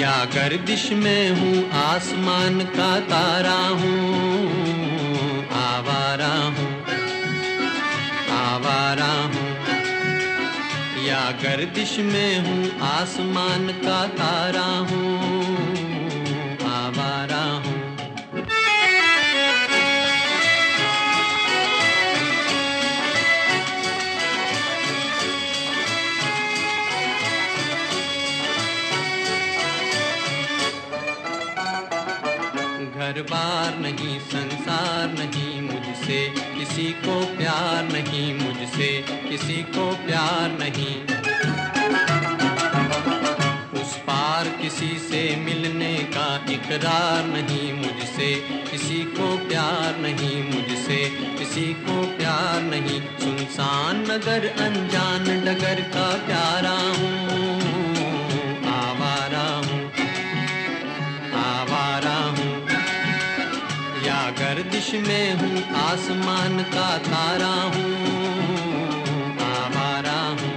या गर्दिश में हूँ आसमान का तारा हूँ, आवारा हूँ, आवारा हूँ। या गर्दिश में हूँ आसमान का तारा हूँ, आवारा हूँ। घर बार नहीं, संसार नहीं, मुझसे किसी को प्यार नहीं, मुझसे किसी को प्यार नहीं। उस पार किसी से मिलने का इकरार नहीं, मुझसे किसी को प्यार नहीं, मुझसे किसी को प्यार नहीं। सुनसान नगर अनजान डगर का प्यारा हूँ, आवारा हूँ, आवारा हूँ। या गर्दिश में हूँ आसमान का तारा हूँ, आवारा हूँ।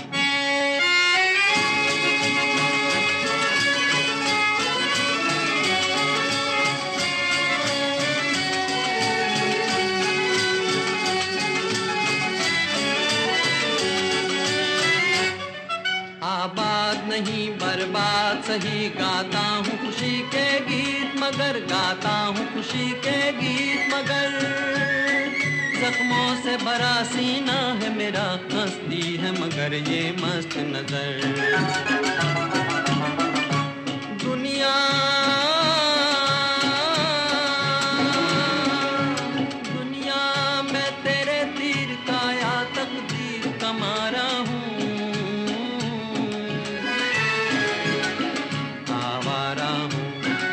आबाद नहीं बर्बाद सही, गाता हूँ खुशी के गीत मगर, गाता हूँ खुशी के गीत मगर। जख्मों से भरा सीना है मेरा, हंसती है मगर ये मस्त नजर। दुनिया दुनिया मैं तेरे तीर का या तकदीर का मारा हूँ, आवारा हूँ,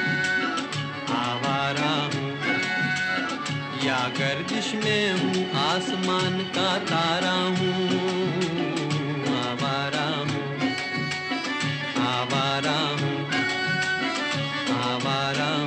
आवारा हूँ। या गर्दिश में हूँ आसमान का तारा हूँ, आवारा हूँ, आवारा हूँ, आवारा हूँ।